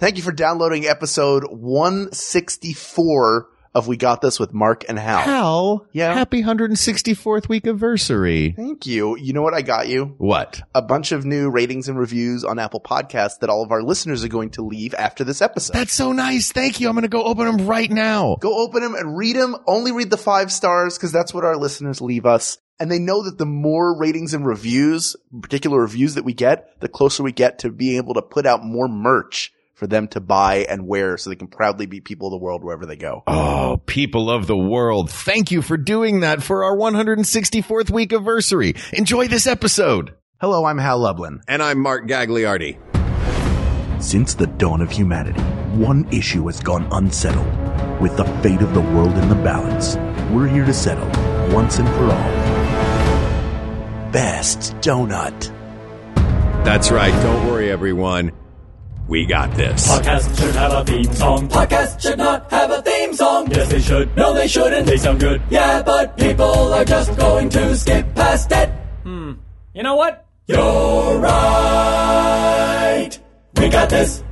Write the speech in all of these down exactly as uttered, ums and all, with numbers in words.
Thank you for downloading episode one sixty-four of We Got This with Mark and Hal. Hal, Yeah? happy one hundred sixty-fourth week anniversary. Thank you. You know what I got you? What? A bunch of new ratings and reviews on Apple Podcasts that all of our listeners are going to leave after this episode. That's so nice. Thank you. I'm going to go open them right now. Go open them and read them. Only read the five stars because that's what our listeners leave us. And they know that the more ratings and reviews, particular reviews that we get, the closer we get to being able to put out more merch for them to buy and wear so they can proudly be people of the world wherever they go. Oh, people of the world. Thank you for doing that for our one hundred sixty-fourth week anniversary. Enjoy this episode. Hello, I'm Hal Lublin. And I'm Mark Gagliardi. Since the dawn of humanity, one issue has gone unsettled. With the fate of the world in the balance, we're here to settle, once and for all, Best Donut. That's right. Don't worry, everyone. We got this. Podcasts should have a theme song. Podcasts should not have a theme song. Yes, they should. No, they shouldn't. They sound good. Yeah, but people are just going to skip past it. Hmm. You know what? You're right. We got this.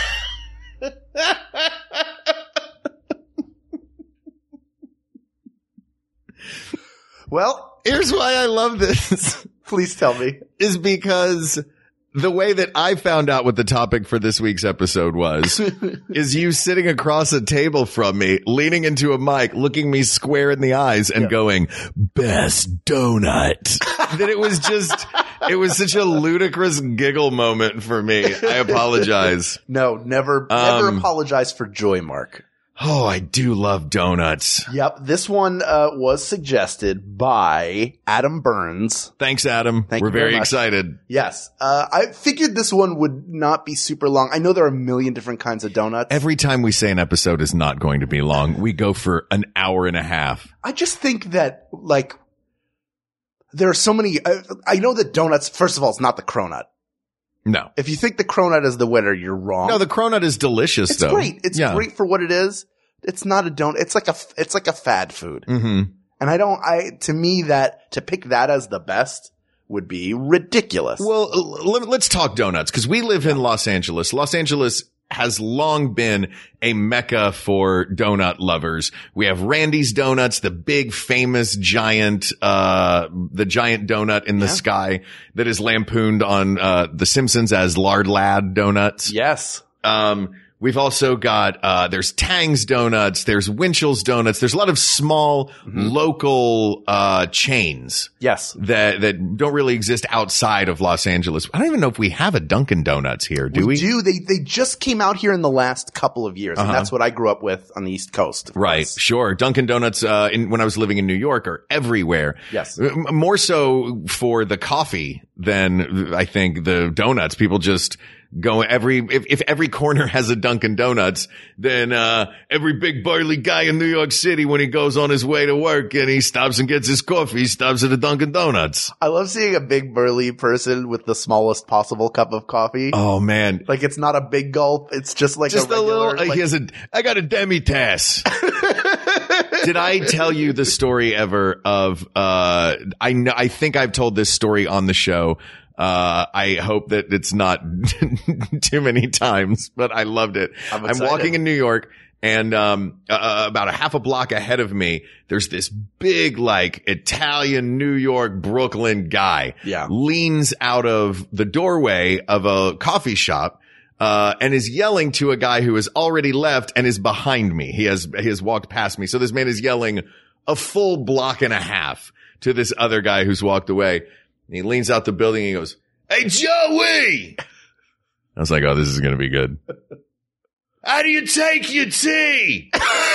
Well, Here's why I love this. please tell me. Is because the way that I found out what the topic for this week's episode was is you sitting across a table from me, leaning into a mic, looking me square in the eyes and Yeah. going, best donut. That it was just, it was such a ludicrous giggle moment for me. I apologize. No, never, never Um, apologize for joy, Mark. Oh, I do love donuts. Yep, this one uh, was suggested by Adam Burns. Thanks, Adam. Thank We're you very very much. excited. Yes, uh, I figured this one would not be super long. I know there are a million different kinds of donuts. Every time we say an episode is not going to be long, we go for an hour and a half. I just think that, like, there are so many. I, I know that donuts, first of all, it's not the cronut. No. If you think the cronut is the winner, you're wrong. No, the cronut is delicious, it's though. great. It's Yeah. great for what it is. It's not a donut. It's like a, it's like a fad food. Mm-hmm. And I don't, I, to me, that, to pick that as the best would be ridiculous. Well, l- l- let's talk donuts, because we live in Los Angeles. Los Angeles has long been a mecca for donut lovers. We have Randy's Donuts, the big famous giant, uh, the giant donut in the Yeah. sky that is lampooned on, uh, The Simpsons as Lard Lad Donuts. Yes. Um, we've also got, uh, there's Tang's Donuts, there's Winchell's Donuts. There's a lot of small local, uh, chains Yes. that, that don't really exist outside of Los Angeles. I don't even know if we have a Dunkin' Donuts here. Do we? do. They, they just came out here in the last couple of years. Uh-huh. And that's what I grew up with on the East Coast. of Right. course. Sure. Dunkin' Donuts, uh, in, when I was living in New York are everywhere. Yes. M- More so for the coffee than I think the donuts. People just go every, if, if every corner has a Dunkin' Donuts, then, uh, every big burly guy in New York City, when he goes on his way to work and he stops and gets his coffee, he stops at a Dunkin' Donuts. I love seeing a big burly person with the smallest possible cup of coffee. Oh man. Like it's not a big gulp. It's just like Just a a, regular, little, uh, like- he has a, I got a demi-tasse. Did I tell you the story ever of, uh, I know, I think I've told this story on the show. Uh, I hope that it's not too many times, but I loved it. I'm I'm excited. walking in New York and, um, uh, about a half a block ahead of me, there's this big, like Italian, New York, Brooklyn guy. Yeah. Leans out of the doorway of a coffee shop. Uh, and is yelling to a guy who has already left and is behind me. He has, he has walked past me. So this man is yelling a full block and a half to this other guy who's walked away. And he leans out the building and he goes, "Hey, Joey!" I was like, oh, this is going to be good. How do you take your tea?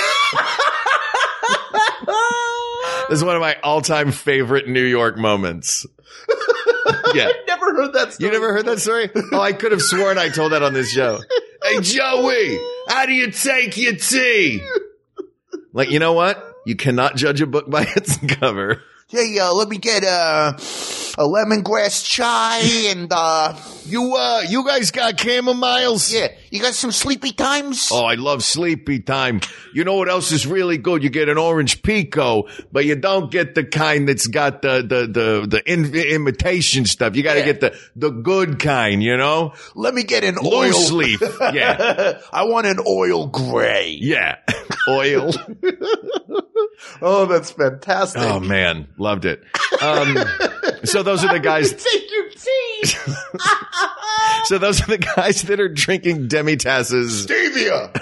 This is one of my all-time favorite New York moments. Yeah. I've never heard that story. You never heard that story? Oh, I could have sworn I told that on this show. Hey, Joey, how do you take your tea? Like, you know what? You cannot judge a book by its cover. Hey, uh, let me get, uh, a lemongrass chai and, uh, You, uh, you guys got chamomiles? yeah, you got some sleepy times? Oh, I love sleepy time. You know what else is really good? You get an orange pico, but you don't get the kind that's got the, the, the, the in, imitation stuff. You gotta Yeah. get the, the good kind, you know? Let me get an oil. Loose leaf. Yeah. I want an oil gray. Yeah. Oil. Oh, that's fantastic. Oh man. Loved it. Um, so those are the guys. Take your tea. So those are the guys that are drinking demi-tasses. Stevia.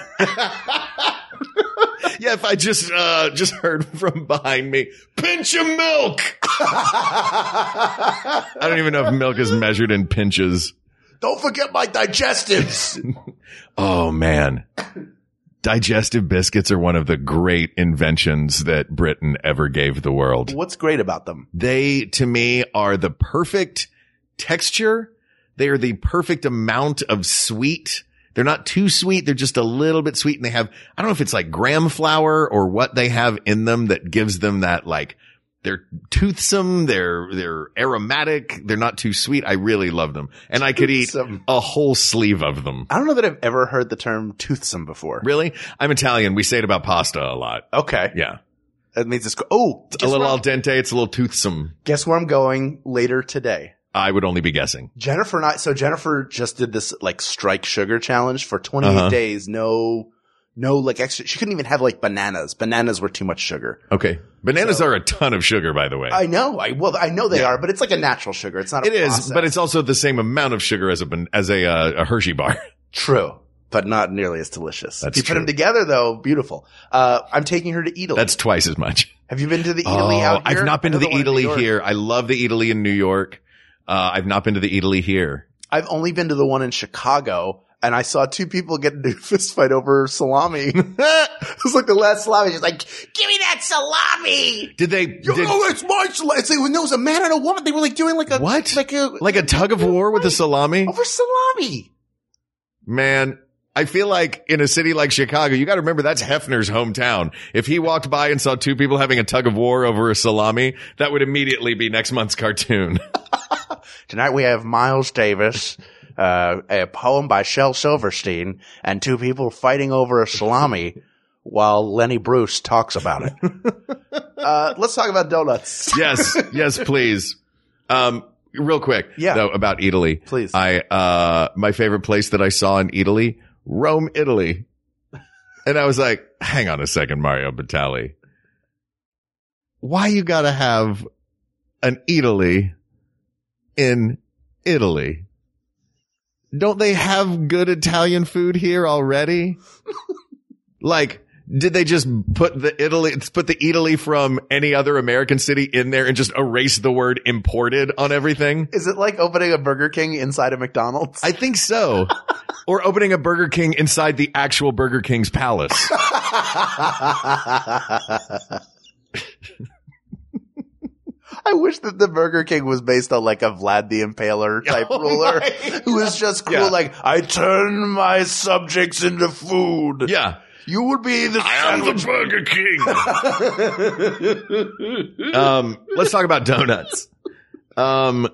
Yeah, if I just, uh, just heard from behind me, pinch of milk. I don't even know if milk is measured in pinches. Don't forget my digestives. Oh man. Digestive biscuits are one of the great inventions that Britain ever gave the world. What's great about them? They, to me, are the perfect texture. They are the perfect amount of sweet. They're not too sweet. They're just a little bit sweet. And they have, I don't know if it's like graham flour or what they have in them that gives them that, like, they're toothsome. They're, they're aromatic. They're not too sweet. I really love them. And I could eat Toothsome. a whole sleeve of them. I don't know that I've ever heard the term toothsome before. Really? I'm Italian. We say it about pasta a lot. Okay. Yeah. That means it's, go- oh, A guess little where, al I'm, dente. It's a little toothsome. guess where I'm going later today. I would only be guessing. Jennifer and I, so Jennifer just did this like strike sugar challenge for twenty-eight Uh-huh. days. No, no, like extra. She couldn't even have like bananas. Bananas were too much sugar. Okay. Bananas So- are a ton of sugar, by the way. I know. I, well, I know they Yeah. are, but it's like a natural sugar. It's not a It is, processed. but it's also the same amount of sugar as a, ban- as a, uh, a Hershey bar. true, but not nearly as delicious. That's if you put true. them together though, beautiful. Uh, I'm taking her to Italy. That's twice as much. Have you been to the Italy out here? I've not been I to know the one in New Italy York. here. I love the Italy in New York. Uh, I've not been to the Italy here. I've only been to the one in Chicago, and I saw two people get into a fist fight over salami. It was like the last salami. She's like, "Give me that salami!" Did they, Yo, did, no, it's my salami. It's like, no, it was a man and a woman. They were like doing like a What? like a like a tug of war with a salami? over salami. Man, I feel like in a city like Chicago, you got to remember that's Hefner's hometown. If he walked by and saw two people having a tug of war over a salami, that would immediately be next month's cartoon. Tonight we have Miles Davis, uh, a poem by Shel Silverstein, and two people fighting over a salami while Lenny Bruce talks about it. uh, let's talk about donuts. Yes, yes, please. Um, real quick, Yeah. though, about Italy. Please. I, uh, my favorite place that I saw in Italy, Rome, Italy. And I was like, hang on a second, Mario Batali. Why you gotta have an Italy in Italy? Don't they have good Italian food here already? Like, did they just put the Italy, put the Italy from any other American city in there and just erase the word imported on everything? Is it like opening a Burger King inside a McDonald's? I think so. Or opening a Burger King inside the actual Burger King's palace. I wish that the Burger King was based on like a Vlad the Impaler type Oh ruler my who was just cool. Yeah. Like, I turn my subjects into food. Yeah. You would be the I am the sandwich. Burger King. um, let's talk about donuts. Um,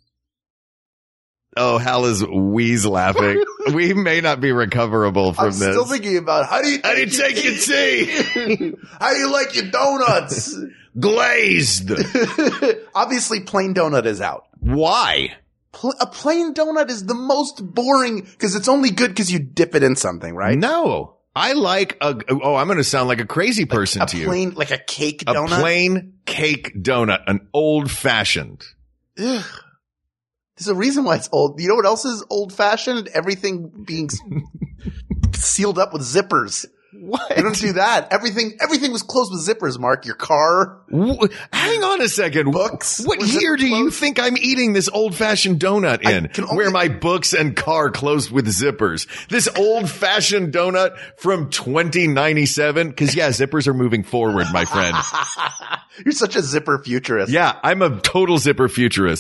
oh, Hal is wheeze laughing. We may not be recoverable from I'm this. still thinking about how do you How do you take your tea? How do you like your donuts? Glazed. Obviously, plain donut is out. Why? Pl- a plain donut is the most boring because it's only good because you dip it in something, right? No. I like a, oh, I'm going to sound like a crazy person A to you. plain, like a cake A donut. plain cake donut, an old fashioned. Ugh. There's a reason why it's old. You know what else is old fashioned? Everything being s- sealed up with zippers. What? You don't do that. Everything, everything was closed with zippers, Mark. Your car. W- Hang on a second. Books? What Was it year do you closed? think I'm eating this old fashioned donut I in? can only- Where my books and car closed with zippers. This old fashioned donut from twenty ninety-seven. Cause yeah, zippers are moving forward, my friend. You're such a zipper futurist. Yeah, I'm a total zipper futurist.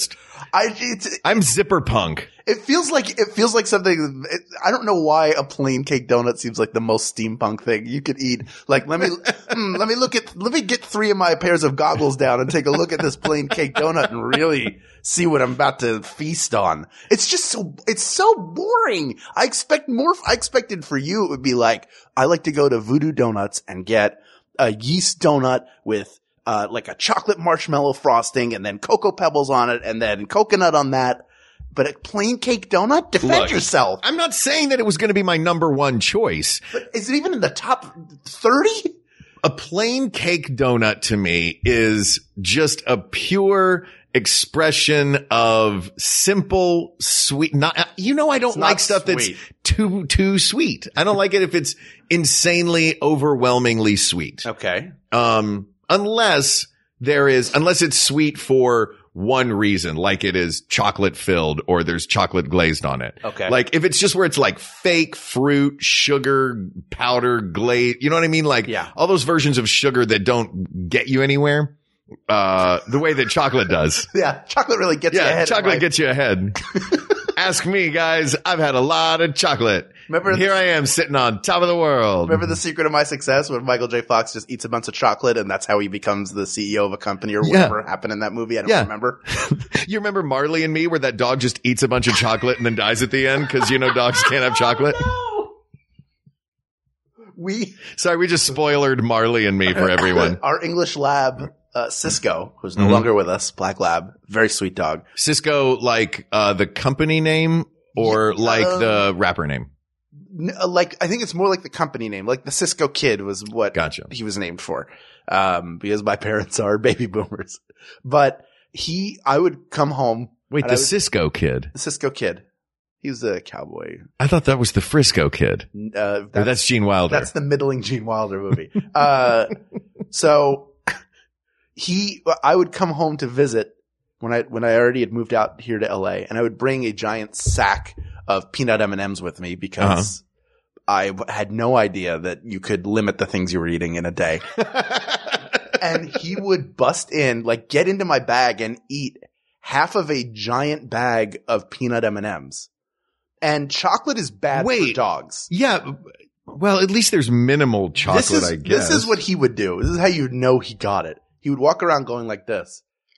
I, it's, I'm zipper punk. It feels like it feels like something. It, I don't know why a plain cake donut seems like the most steampunk thing you could eat. Like, let me mm, let me look at let me get three of my pairs of goggles down and take a look at this plain cake donut and really see what I'm about to feast on. It's just so it's so boring. I expect more. I expected for you it would be like I like to go to Voodoo Donuts and get a yeast donut with uh like a chocolate marshmallow frosting and then cocoa pebbles on it and then coconut on that. But a plain cake donut? Defend Look, yourself. I'm not saying that it was going to be my number one choice. But is it even in the top thirty? A plain cake donut to me is just a pure expression of simple, sweet, not, you know, I don't It's like not stuff sweet. that's too, too sweet. I don't like it if it's insanely, overwhelmingly sweet. Okay. Um, unless there is, unless it's sweet for one reason, like it is chocolate filled or there's chocolate glazed on it. Okay. Like if it's just where it's like fake fruit, sugar, powder, glaze, you know what I mean? Like Yeah. all those versions of sugar that don't get you anywhere. Uh, the way that chocolate does. Yeah, chocolate really gets you Yeah. ahead. Chocolate right? gets you ahead. Ask me, guys. I've had a lot of chocolate. Remember Here the- I am sitting on top of the world. Remember the secret of my success when Michael J. Fox just eats a bunch of chocolate and that's how he becomes the C E O of a company or Yeah. whatever happened in that movie? I don't Yeah. remember. You remember Marley and Me where that dog just eats a bunch of chocolate and then dies at the end because, you know, dogs can't have chocolate? We, Sorry, we just spoiled Marley and Me for everyone. our English lab, uh, Cisco, who's no Mhm. longer with us, Black Lab, very sweet dog. Cisco, like uh the company name or Yeah, like uh, the rapper name? N- uh, Like, I think it's more like the company name. Like the Cisco Kid was what Gotcha. he was named for. Um, because my parents are baby boomers. But he, I would come home. Wait, and the I would- Cisco Kid. the Cisco Kid. He was a cowboy. I thought that was the Frisco Kid. Uh, Or that's Gene Wilder. That's the middling Gene Wilder movie. uh, so he, I would come home to visit when I, when I already had moved out here to L A and I would bring a giant sack of peanut M and M's with me because I w- had no idea that you could limit the things you were eating in a day. And he would bust in, like get into my bag and eat half of a giant bag of peanut M and M's. And chocolate is bad for Wait. dogs. Yeah. Well, at least there's minimal chocolate, This is, I guess. this is what he would do. This is how you know he got it. He would walk around going like this.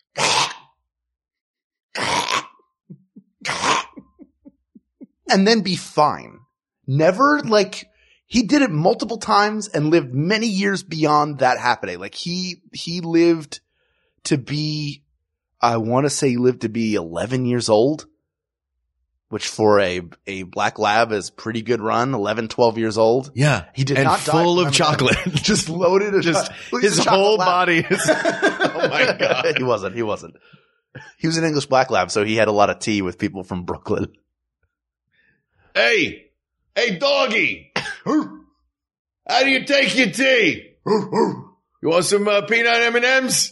And then be fine. Never like, he did it multiple times and lived many years beyond that happening. Like he, he lived to be, I want to say he lived to be eleven years old, which for a, a black lab is pretty good run, eleven, twelve years old. Yeah. He did and not die full from of M and M's. chocolate. Just loaded. a Just cho- Look at his the chocolate whole lab. body is, oh my God. He wasn't. He wasn't. He was an English black lab, so he had a lot of tea with people from Brooklyn. Hey, hey, doggy. How do you take your tea? You want some uh, peanut M and M's?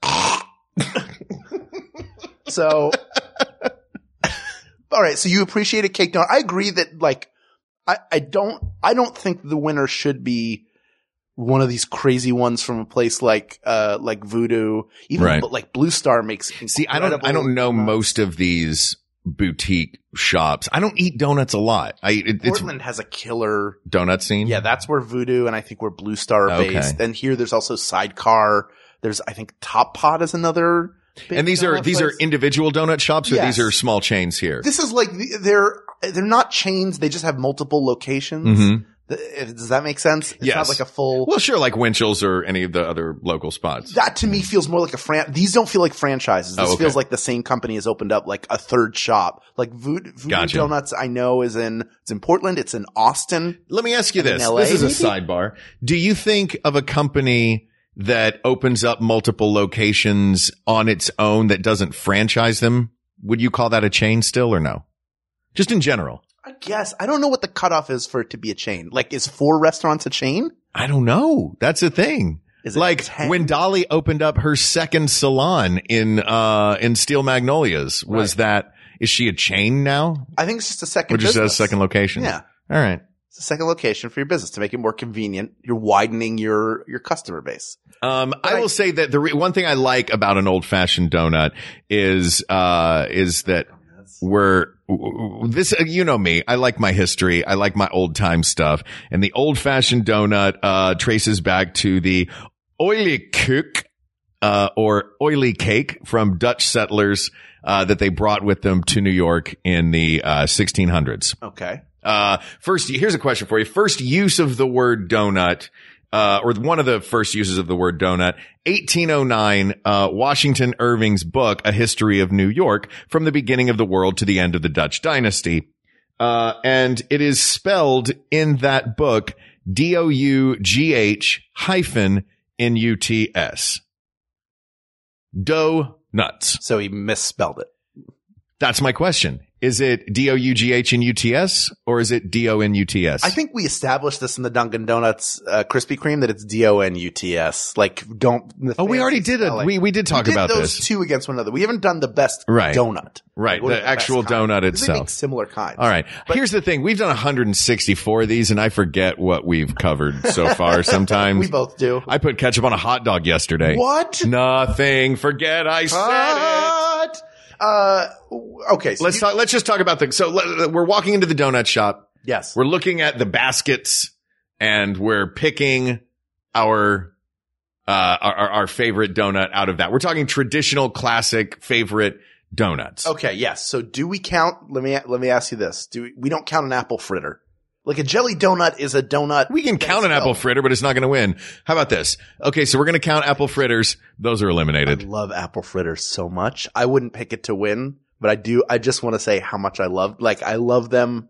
So, all right. So you appreciate a cake donut. I agree that, like, I, I don't, I don't think the winner should be one of these crazy ones from a place like, uh, like Voodoo. Even Right. like Blue Star makes. See, I don't, I don't know incredible- most of these boutique shops. I don't eat donuts a lot. I, it, it's Portland has a killer. donut scene. Yeah, that's where Voodoo and I think where Blue Star are Okay. based. And here there's also Sidecar. There's, I think Top Pot is another. big And these are, donut these are place. individual donut shops or Yes. these are small chains here? This is like, the- they're, they're not chains. They just have multiple locations. Mhm. Th- Does that make sense? It's Yes. not like a full. Well, sure, like Winchell's or any of the other local spots. That to me feels more like a fran. These don't feel like franchises. This Oh, okay. feels like the same company has opened up like a third shop. Like Voodoo, Voodoo Gotcha. Donuts, I know is in it's in Portland. It's in Austin. Let me ask you And in this. L A This is a maybe? sidebar. Do you think of a company that opens up multiple locations on its own that doesn't franchise them? Would you call that a chain still or no? Just in general. I guess I don't know what the cutoff is for it to be a chain. Like, is four restaurants a chain? I don't know. That's the thing. Is it Like ten? when Dolly opened up her second salon in, uh, in Steel Magnolias, was Right. that, is she a chain now? I think it's just a second. Or just a business. second location? Yeah. All right. It's a second location for your business to make it more convenient. You're widening your, your customer base. Um, I, I will say that the re- one thing I like about an old fashioned donut is, uh, is that we're, this, you know me, I like my history. I like my old time stuff. And the old fashioned donut, uh, traces back to the oily koek, uh, or oily cake from Dutch settlers, uh, that they brought with them to New York in the, uh, sixteen hundreds. Okay. Uh, first, here's a question for you. First use of the word donut, uh, or one of the first uses of the word donut, eighteen oh nine, uh, Washington Irving's book, A History of New York, from the beginning of the world to the end of the Dutch dynasty. Uh, and it is spelled in that book, D O U G H hyphen N U T S. Dough nuts. So he misspelled it. That's my question. Is it D O U G H N U T S or is it D O N U T S? I think we established this in the Dunkin' Donuts uh, Krispy Kreme that it's D O N U T S. Like, don't. Oh, we already did it. We we did talk we did about those this. two against one another. We haven't done the best Right. donut. Right, Like, what the are best actual kind? donut 'Cause They itself. make similar kinds. All right. But- Here's the thing. We've done one hundred sixty-four of these and I forget what we've covered so far sometimes. We both do. I put ketchup on a hot dog yesterday. What? Nothing. Forget I said it. What? Uh, okay. So Let's you- talk, let's just talk about the, so let, we're walking into the donut shop. Yes. We're looking at the baskets and we're picking our, uh, our, our favorite donut out of that. We're talking traditional, classic, favorite donuts. Okay. Yes. So do we count? Let me let me ask you this: Do we, we don't count an apple fritter? Like a jelly donut is a donut. We can that count is an apple spelled. fritter, but it's not going to win. How about this? Okay, so we're going to count apple fritters. Those are I eliminated. love apple fritters so much. I wouldn't pick it to win, but I do. I just want to say how much I love. Like I love them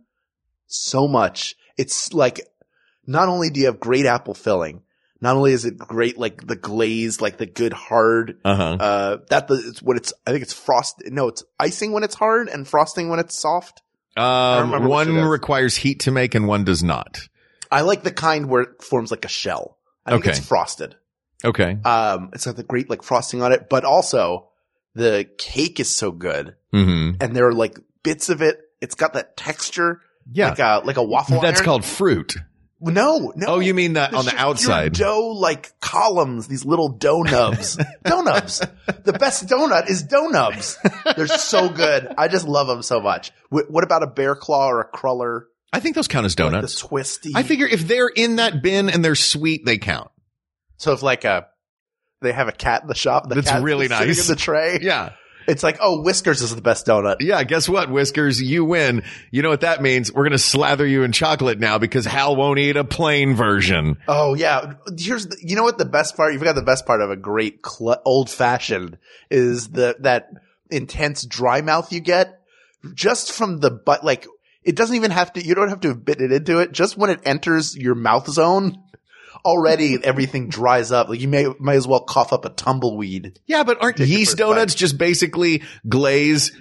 so much. It's like not only do you have great apple filling, not only is it great, like the glaze, like the good hard. Uh-huh. Uh, that the it's what it's. I think it's frost. No, it's icing when it's hard and frosting when it's soft. Um, remember which one it is. requires heat to make and one does not. I like the kind where it forms like a shell. I think Okay. it's frosted. Okay. Um, it's got the great like frosting on it, but also the cake is so good, Mm-hmm. and there are like bits of it. It's got that texture, Yeah. like a like a waffle. That's iron. called fruit. no, no. Oh, you mean that on It's the just outside? pure dough like columns. These little dough nubs, dough nubs. The best donut is dough nubs. They're so good. I just love them so much. Wh- what about a bear claw or a cruller? I think those count as Like donuts. the twisty. I figure if they're in that bin and they're sweet, they count. so. If like a they have a cat in the shop. The That's cat's really sitting nice. in the tray. Yeah. It's like, oh, Whiskers is the best donut. Yeah, guess what, Whiskers? You win. You know what that means? We're going to slather you in chocolate now because Hal won't eat a plain version. Oh yeah. Here's the, you know what the best part, you forgot the best part of a great cl- old fashioned is the, that intense dry mouth you get just from the butt. Like it doesn't even have to, you don't have to have bitten it into it. Just when it enters your mouth zone, already everything dries up. Like you may, might as well cough up a tumbleweed. Yeah, but aren't Take the yeast first donuts bite. just basically glaze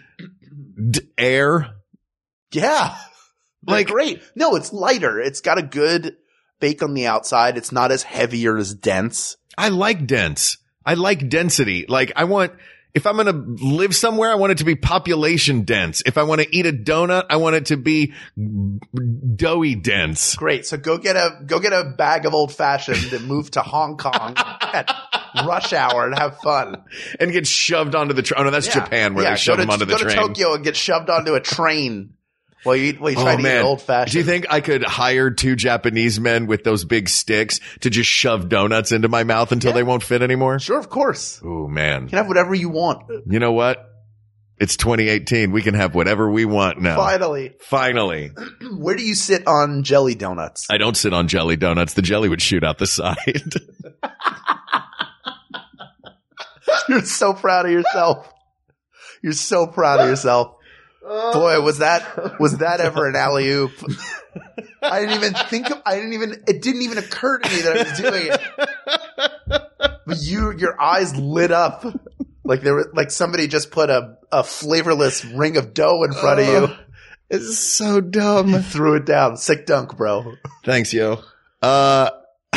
d- air? Yeah. Like- Like great. No, it's lighter. It's got a good bake on the outside. It's not as heavy or as dense. I like dense. I like density. Like I want, if I'm going to live somewhere, I want it to be population dense. If I want to eat a donut, I want it to be doughy dense. Great. So go get a go get a bag of old fashioned and move to Hong Kong at rush hour and have fun. And get shoved onto the train. Oh no, that's Yeah. Japan where Yeah, they shove go them to, onto the go train. to Tokyo and get shoved onto a train while you eat while you try Oh to eat man, an old fashioned. do you think I could hire two Japanese men with those big sticks to just shove donuts into my mouth until Yeah. they won't fit anymore? Sure, of course. Oh man. You can have whatever you want. You know what? It's twenty eighteen. We can have whatever we want now. Finally. Finally. Where do you sit on jelly donuts? I don't sit on jelly donuts. The jelly would shoot out the side. You're so proud of yourself. You're so proud of yourself. Boy, was that was that ever an alley oop? I didn't even think of. I didn't even. It didn't even occur to me that I was doing it. But you, your eyes lit up like there were like somebody just put a a flavorless ring of dough in front of you. It's so dumb. Threw it down. Sick dunk, bro. Thanks, yo. Uh,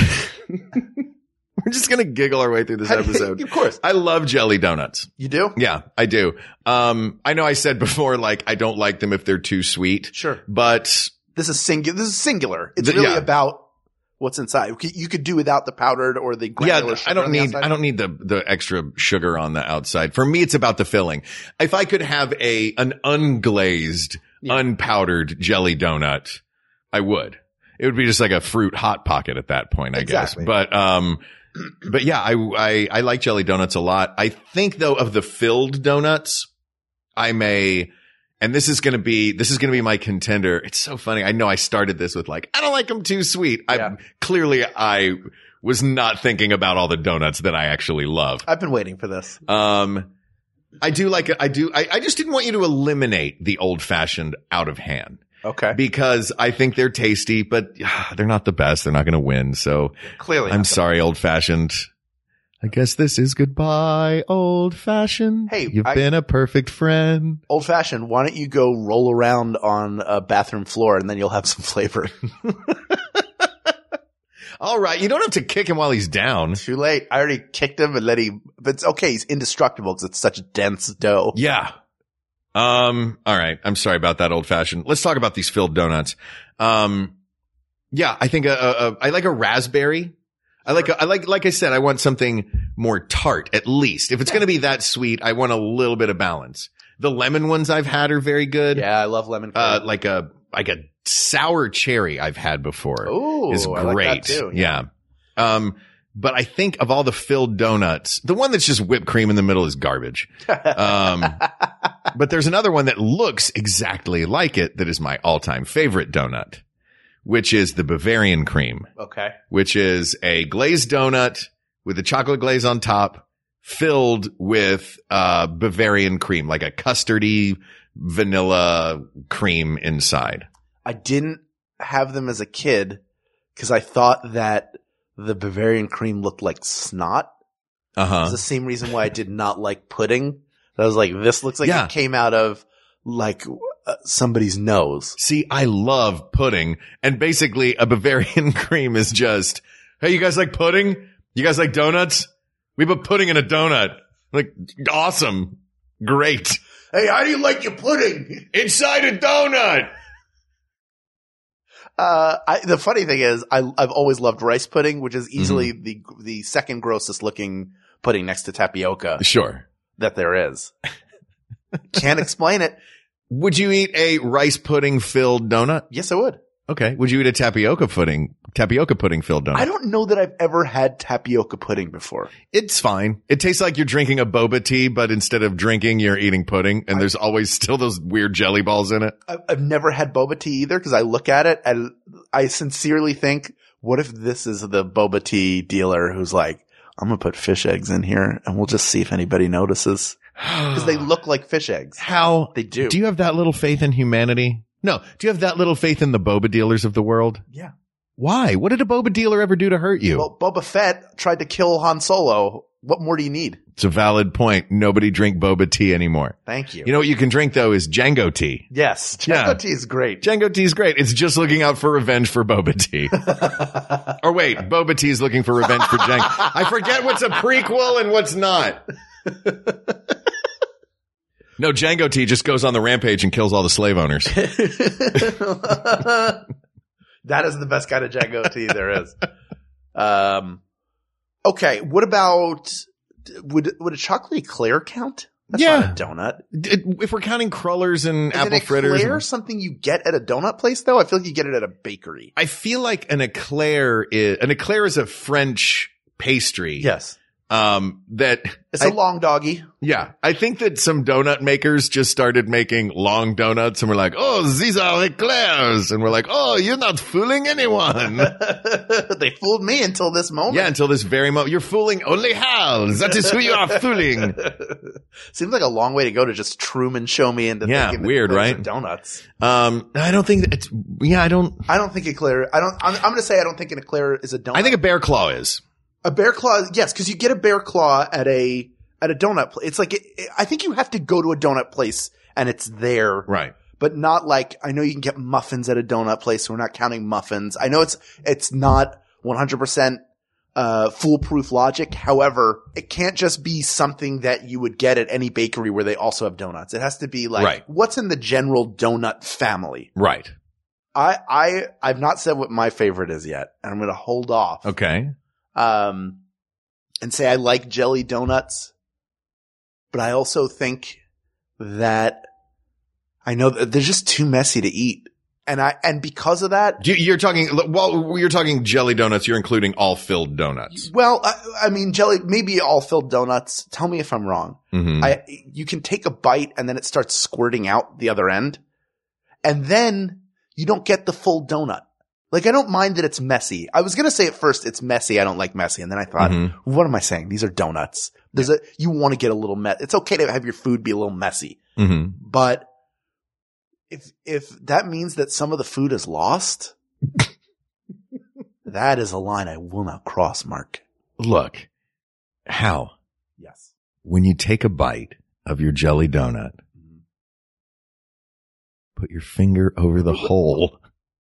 we're just gonna giggle our way through this episode. Of course, I love jelly donuts. you do. Yeah, I do. Um, I know I said before, like, I don't like them if they're too sweet. Sure. But This is singular. This is singular. It's The- really yeah. about what's inside. You could do without the powdered or the granular Yeah, sugar I don't on the need outside. I don't need the the extra sugar on the outside. For me, it's about the filling. If I could have a an unglazed, Yeah. unpowdered jelly donut, I would. It would be just like a fruit hot pocket at that point, I Exactly. guess. But um, but yeah, I, I I like jelly donuts a lot. I think though of the filled donuts, I may. And this is going to be, this is going to be my contender. It's so funny. I know I started this with like, I don't like them too sweet. I Yeah. clearly I was not thinking about all the donuts that I actually love. I've been waiting for this. Um, I do like it. I do. I, I just didn't want you to eliminate the old fashioned out of hand Okay. because I think they're tasty, but uh, they're not the best. They're not going to win. So Clearly. I'm not. sorry, old fashioned. I guess this is goodbye, old fashioned. Hey, you've I- been a perfect friend. Old fashioned. Why don't you go roll around on a bathroom floor and then you'll have some flavor. All right. You don't have to kick him while he's down. Too late. I already kicked him and let him, but it's okay. He's indestructible because it's such dense dough. Yeah. Um, all right. I'm sorry about that, old fashioned. Let's talk about these filled donuts. Um, yeah, I think, a, a, a, I like a raspberry. I like, a, I like, like I said, I want something more tart, at least. If it's going to be that sweet, I want a little bit of balance. The lemon ones I've had are very good. Yeah, I love lemon Uh, curd. like a, like a sour cherry I've had before. Ooh, is I like that great. too, Yeah. Um, but I think of all the filled donuts, the one that's just whipped cream in the middle is garbage. Um, but there's another one that looks exactly like it that is my all-time favorite donut, which is the Bavarian cream, Okay. which is a glazed donut with a chocolate glaze on top filled with, uh, Bavarian cream, like a custardy vanilla cream inside. I didn't have them as a kid because I thought that the Bavarian cream looked like snot. Uh-huh. It's the same reason why I did not like pudding. I was like, this looks like Yeah. it came out of like uh, somebody's nose. See, I love pudding, and basically a Bavarian cream is just, hey, you guys like pudding? You guys like donuts? We put pudding in a donut. Like, awesome. Great. Hey, how do you like your pudding? Inside a donut. Uh, I, the funny thing is, I, I've always loved rice pudding, which is easily Mm-hmm. the the second grossest looking pudding next to tapioca Sure. that there is. Can't explain it. Would you eat a rice pudding filled donut? Yes, I would. Okay. Would you eat a tapioca pudding, tapioca pudding filled donut? I don't know that I've ever had tapioca pudding before. It's fine. It tastes like you're drinking a boba tea, but instead of drinking, you're eating pudding, and there's always still those weird jelly balls in it. I've, I've never had boba tea either because I look at it and I sincerely think, what if this is the boba tea dealer who's like, I'm going to put fish eggs in here and we'll just see if anybody notices. Because they look like fish eggs. How They do. Do you have that little faith in humanity? No. Do you have that little faith in the boba dealers of the world? Yeah. Why? What did a boba dealer ever do to hurt you? Well, Boba Fett tried to kill Han Solo. What more do you need? It's a valid point. Nobody drink boba tea anymore. Thank you. You know what you can drink though is Django tea. yes. Django Yeah. tea is great. Django tea is great. It's just looking out for revenge for boba tea. Or wait, boba tea is looking for revenge for Django. I forget what's a prequel and what's not. No, Django tea just goes on the rampage and kills all the slave owners. That is the best kind of Django tea there is. Um, okay. What about, would, would a chocolate eclair count? That's Yeah. not a donut. D- If we're counting crullers and Is apple an fritters. eclair and- something you get at a donut place though? I feel like you get it at a bakery. I feel like an eclair is, an eclair is a French pastry. Yes. Um, that, It's a a long doggy. yeah, I think that some donut makers just started making long donuts and we're like, oh, these are eclairs. And we're like, oh, you're not fooling anyone. They fooled me until this moment. Yeah, until this very moment. You're fooling only Hal. That is who you are fooling. Seems like a long way to go to just Truman show me into Yeah, thinking that weird, those right? are donuts. Um, I don't think that it's, yeah, I don't, I don't think eclair. I don't. I'm, I'm going to say I don't think an eclair is a donut. I think a bear claw is. a bear claw. Yes, because you get a bear claw at a at a donut place. It's like it, it- I think you have to go to a donut place and it's there, Right. but not like I know you can get muffins at a donut place. So we're not counting muffins. I know it's it's not one hundred percent uh foolproof logic. However, it can't just be something that you would get at any bakery where they also have donuts. It has to be like Right. what's in the general donut family. Right. I, I, I've not said what my favorite is yet, and I'm going to hold off. Okay. Um, and say I like jelly donuts, but I also think that I know that they're just too messy to eat. And I, and because of that, You- You're talking, well, you're talking jelly donuts. You're including all filled donuts. well, I, I mean, jelly, maybe all filled donuts. Tell me if I'm wrong. Mm-hmm. I, you can take a bite and then it starts squirting out the other end. And then you don't get the full donut. Like, I don't mind that it's messy. I was going to say at first it's messy. I don't like messy. And then I thought, Mhm. what am I saying? These are donuts. There's a, you want to get a little mess. It's okay to have your food be a little messy, Mm-hmm. but if, if that means that some of the food is lost, that is a line I will not cross, Mark. Look, Hal, Yes. when you take a bite of your jelly donut, put your finger over the hole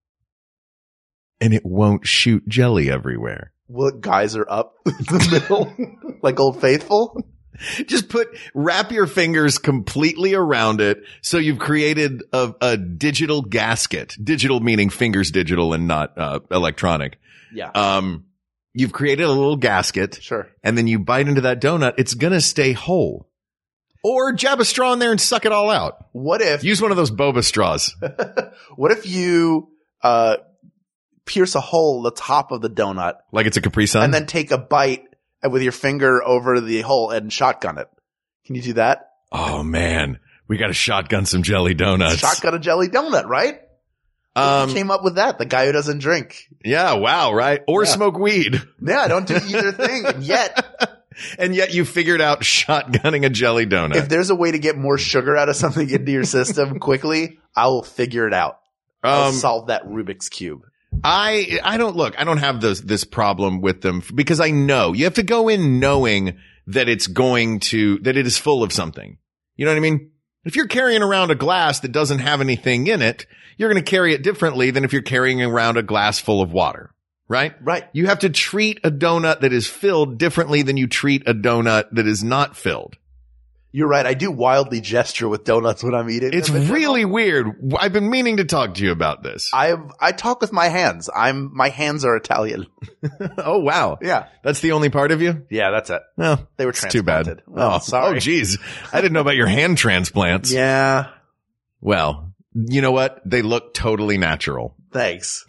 and it won't shoot jelly everywhere. What guys are up in the middle? Like Old Faithful? Just put, wrap your fingers completely around it. So you've created a, a digital gasket. Digital meaning fingers digital and not, uh, electronic. Yeah. Um, you've created a little gasket. Sure. And then you bite into that donut. It's going to stay whole. Or jab a straw in there and suck it all out. What if, Use one of those boba straws. what if you, uh, pierce a hole in the top of the donut Like it's a Capri Sun. and then take a bite with your finger over the hole and shotgun it? Can you do that? Oh man, we got to shotgun some jelly donuts. Shotgun a jelly donut, right? Um, Who came up with that? The guy who doesn't drink. yeah, wow, right? Or Yeah. smoke weed. Yeah, don't do either thing. And yet, And yet you figured out shotgunning a jelly donut. if there's a way to get more sugar out of something into your system quickly, I will figure it out. I'll um, solve that Rubik's Cube. I, I don't look, I don't have this, this problem with them because I know you have to go in knowing that it's going to, that it is full of something. You know what I mean? If you're carrying around a glass that doesn't have anything in it, you're going to carry it differently than if you're carrying around a glass full of water, right? Right. You have to treat a donut that is filled differently than you treat a donut that is not filled. You're right. I do wildly gesture with donuts when I'm eating. It's them. really weird. I've been meaning to talk to you about this. I I talk with my hands. I'm my hands are Italian. Oh, wow. Yeah. That's the only part of you? Yeah, that's it. Well, They were it's too bad. transplanted. Well, oh, sorry. Oh, geez. I didn't know about your hand transplants. Yeah. Well, you know what? They look totally natural. Thanks.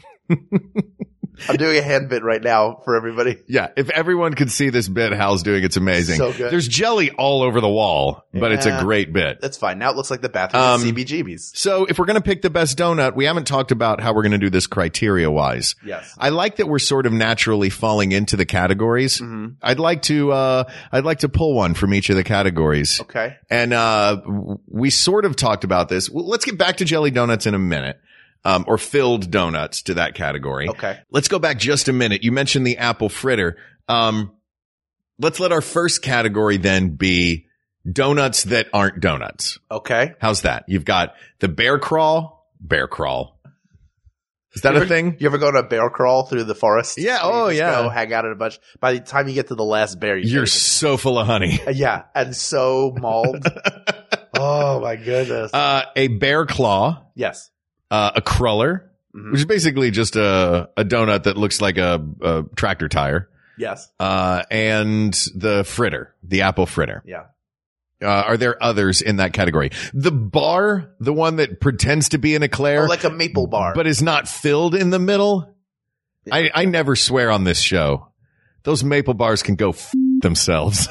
I'm doing a hand bit right now for everybody. Yeah. If everyone could see this bit Hal's doing, it's amazing. So good. There's jelly all over the wall, but it's a Yeah. great bit. That's fine. Now it looks like the bathroom Um, is C B G B's. So if we're going to pick the best donut, we haven't talked about how we're going to do this criteria wise. Yes. I like that we're sort of naturally falling into the categories. Mhm. I'd like to, uh, I'd like to pull one from each of the categories. Okay. And, uh, w- we sort of talked about this. Well, let's get back to jelly donuts in a minute. Um, or filled donuts to that category. Okay. Let's go back just a minute. You mentioned the apple fritter. Um, let's let our first category then be donuts that aren't donuts. Okay. How's that? You've got the bear crawl, bear crawl. Is that You a ever- thing? You ever go on a bear crawl through the forest? Yeah, You oh, just yeah. Go hang out at a bunch. By the time you get to the last bear, you You're can't so full of honey. even- yeah, and so mauled. Oh my goodness. Uh, a bear claw, yes. uh, a cruller, Mhm. which is basically just a, a donut that looks like a, a tractor tire. Yes. Uh, and the fritter, the apple fritter. Yeah. Uh, are there others in that category? The bar, the one that pretends to be an eclair, Or like a maple bar. but is not filled in the middle. I, I never swear on this show. Those maple bars can go f- themselves.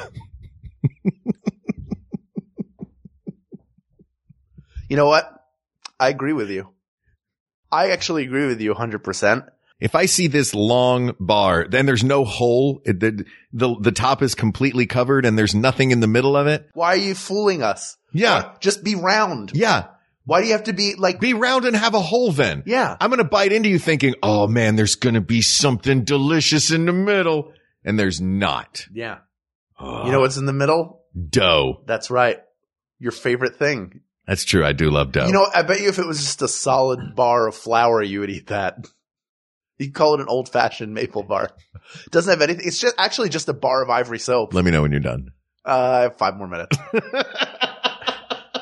You know what? I agree with you. I actually agree with you one hundred percent. If I see this long bar, then there's no hole. It, the, the, the top is completely covered and there's nothing in the middle of it. Why are you fooling us? Yeah. Why- Just be round. Yeah. Why do you have to be like, Be round and have a hole then. yeah. I'm going to bite into you thinking, oh man, there's going to be something delicious in the middle. And there's not. Yeah. You know what's in the middle? Dough. That's right. Your favorite thing. That's true. I do love dough. You know, I bet you if it was just a solid bar of flour, you would eat that. You could call it an old fashioned maple bar. It doesn't have anything. It's just actually just a bar of ivory soap. Let me know when you're done. Uh, I have five more minutes.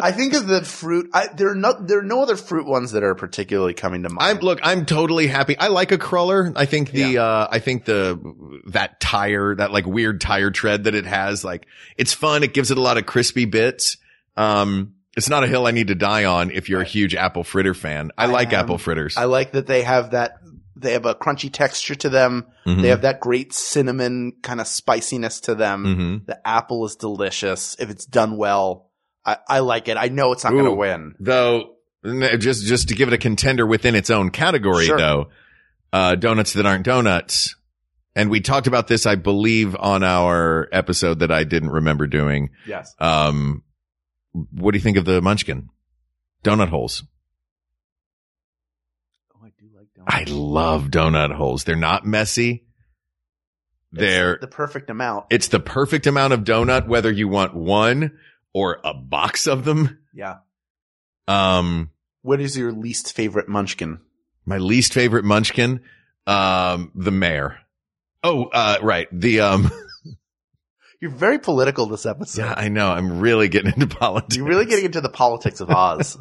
I think of the fruit. I, there are no there are no other fruit ones that are particularly coming to mind. I'm look. I'm totally happy. I like a cruller. I think the Yeah. uh I think the that tire, that like weird tire tread that it has, like it's fun. It gives it a lot of crispy bits. Um, it's not a hill I need to die on if you're a huge apple fritter fan. I, I like am. apple fritters. I like that they have that. They have a crunchy texture to them. Mhm. They have that great cinnamon kind of spiciness to them. Mhm. The apple is delicious if it's done well. I, I like it. I know it's not going to Ooh. win. Though, n- just just to give it a contender within its own category, Sure. though, uh, donuts that aren't donuts. And we talked about this, I believe, on our episode that I didn't remember doing. Yes. Um, what do you think of the Munchkin donut holes? Oh, I do like I donuts. love donut holes. They're not messy. They're It's the perfect amount. it's the perfect amount of donut, whether you want one or a box of them. Yeah. Um, What is your least favorite Munchkin? my least favorite Munchkin, um, the mayor. Oh, uh, right. The, um, You're very political this episode. yeah, I know. I'm really getting into politics. You're really getting into the politics of Oz.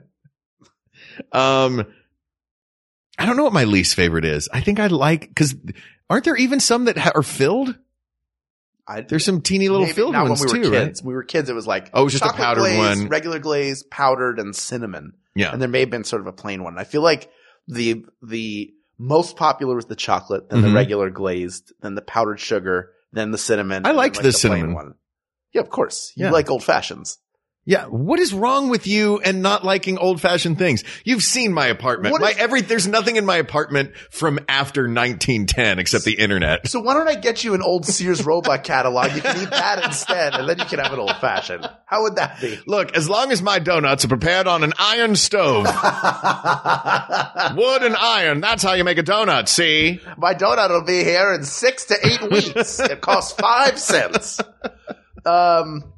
Um, I don't know what my least favorite is. I think I like, cause aren't there even some that ha- are filled? I, There's some teeny little maybe filled not ones when we were too, right? kids. When we were kids, it was like Oh, it was just a chocolate powdered glaze, one. regular glaze, powdered, and cinnamon. Yeah. And there may have been sort of a plain one. I feel like the the most popular was the chocolate, then Mhm. the regular glazed, then the powdered sugar, then the cinnamon. I and then, liked like, the plain cinnamon. one. Yeah, of course. You Yeah. like old fashions. Yeah. What is wrong with you and not liking old fashioned things? You've seen my apartment. What My is- every, there's nothing in my apartment from after nineteen ten except the internet. So why don't I get you an old Sears Roebuck catalog? You can eat that instead, and then you can have an old fashioned. How would that be? Look, as long as my donuts are prepared on an iron stove, wood and iron, that's how you make a donut, see? My donut will be here in six to eight weeks. It costs five cents. Um,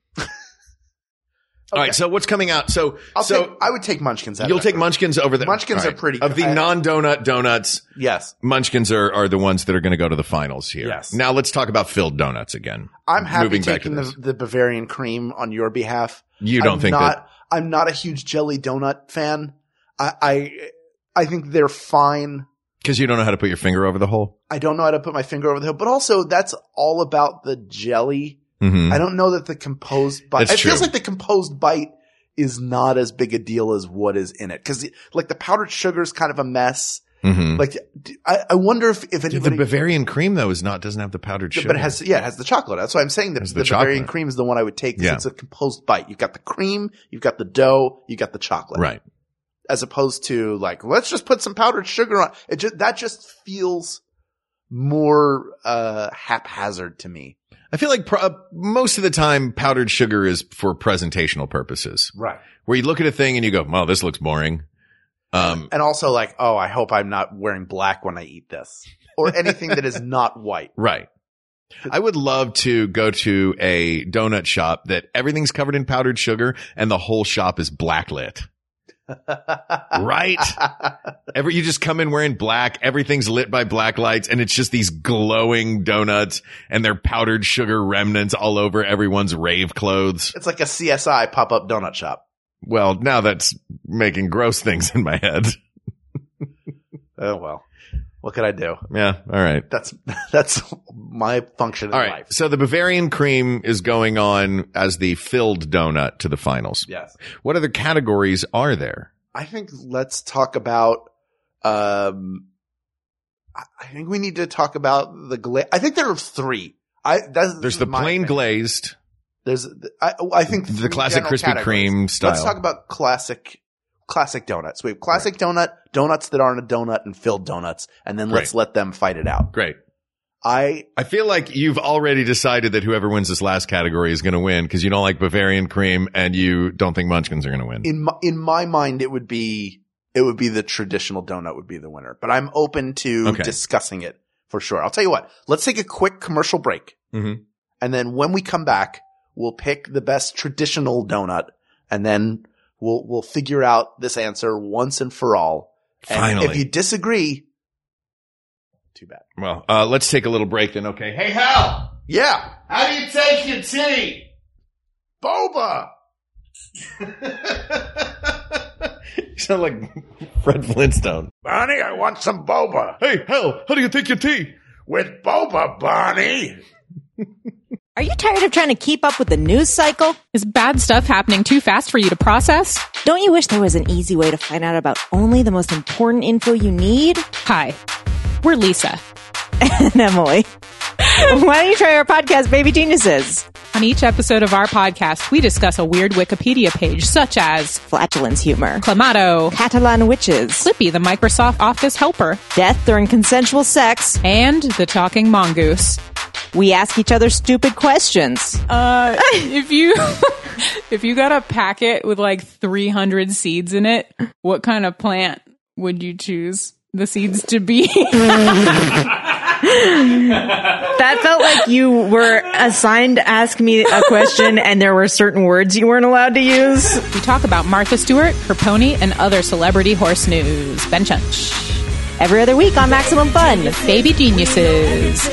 All right. So what's coming out? So, I'll so take, I would take Munchkins. Out you'll of that take group. Munchkins over the Munchkins all are pretty of the good. I- non-donut donuts. Yes, Munchkins are, are the ones that are going to go to the finals here. Yes. Now let's talk about filled donuts again. I'm happy Moving back to taking the, this. the Bavarian cream on your behalf. You don't I'm think not, that? I'm not a huge jelly donut fan. I, I, I think they're fine. Because you don't know how to put your finger over the hole? I don't know how to put my finger over the hill, but also that's all about the jelly. Mm-hmm. I don't know that the composed bite. That's It feels true. like the composed bite is not as big a deal as what is in it. Cause like the powdered sugar is kind of a mess. Mm-hmm. Like I, I wonder if, if the anybody, Bavarian cream though is not, doesn't have the powdered sugar. but it has, yeah, it has the chocolate. That's why I'm saying that Has the, the Bavarian chocolate. cream is the one I would take. 'Cause Yeah. it's a composed bite. You've got the cream, you've got the dough, you got the chocolate. Right. As opposed to like, let's just put some powdered sugar on it. Just, that just feels more, uh, haphazard to me. I feel like pro- uh, most of the time powdered sugar is for presentational purposes. Right. Where you look at a thing and you go, well, this looks boring. Um, And also like, oh, I hope I'm not wearing black when I eat this or anything that is not white. right. I would love to go to a donut shop that everything's covered in powdered sugar and the whole shop is blacklit. Right? Every, you just come in wearing black, everything's lit by black lights, and it's just these glowing donuts and their powdered sugar remnants all over everyone's rave clothes. It's like a C S I pop-up donut shop. Well, now that's making gross things in my head. Oh, well, what could I do? Yeah. All right. That's, that's my function in All right. life. So the Bavarian cream is going on as the filled donut to the finals. Yes. What other categories are there? I think let's talk about, um, I I think we need to talk about the glaze. I think there are three. I, that's, this There's is the my plain thing. glazed. There's, I, I think The three classic general Krispy categories. Kreme style. Let's talk about classic, classic donuts. We have classic donut, donuts that aren't a donut, and filled donuts, and then let's Great. let them fight it out. Great. I, I feel like you've already decided that whoever wins this last category is going to win because you don't like Bavarian cream and you don't think Munchkins are going to win. in my, in my mind, it would be, it would be the traditional donut would be the winner, but I'm open to Okay. discussing it for sure. I'll tell you what, let's take a quick commercial break. Mhm. And then when we come back, we'll pick the best traditional donut and then we'll, we'll figure out this answer once and for all. And Finally. if you disagree, too bad. Well, uh, let's take a little break then. Okay. Hey, Hal, Yeah. how do you take your tea? Boba. You sound like Fred Flintstone. Barney, I want some boba. Hey, Hal, how do you take your tea? With boba, Barney. Are you tired of trying to keep up with the news cycle? Is bad stuff happening too fast for you to process? Don't you wish there was an easy way to find out about only the most important info you need? Hi, we're Lisa. And Emily. Why don't you try our podcast, Baby Geniuses? On each episode of our podcast, we discuss a weird Wikipedia page, such as Flatulence humor, Clamato, Catalan witches, Slippy, the Microsoft Office helper, death during consensual sex, and the talking mongoose. We ask each other stupid questions. Uh, if you if you got a packet with like three hundred seeds in it, what kind of plant would you choose the seeds to be? That felt like you were assigned to ask me a question and there were certain words you weren't allowed to use. We talk about Martha Stewart, her pony, and other celebrity horse news. Ben Chunch. Every other week on Maximum Fun. Baby Geniuses.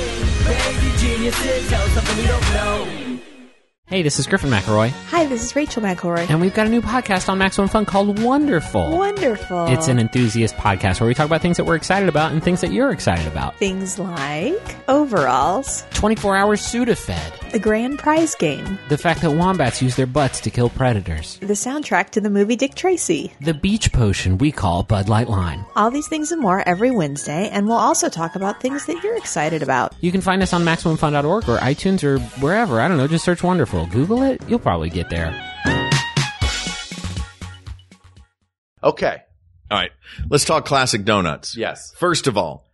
Hey, this is Griffin McElroy. Hi, this is Rachel McElroy. And we've got a new podcast on Maximum Fun called Wonderful. Wonderful. It's an enthusiast podcast where we talk about things that we're excited about and things that you're excited about. Things like overalls, twenty-four hour Sudafed, the grand prize game, the fact that wombats use their butts to kill predators, the soundtrack to the movie Dick Tracy, the beach potion we call Bud Light Lime. All these things and more every Wednesday, and we'll also talk about things that you're excited about. You can find us on Maximum Fun dot org or iTunes or wherever. I don't know, just search Wonderful. Google it, you'll probably get there. Okay. All right. Let's talk classic donuts. Yes. First of all,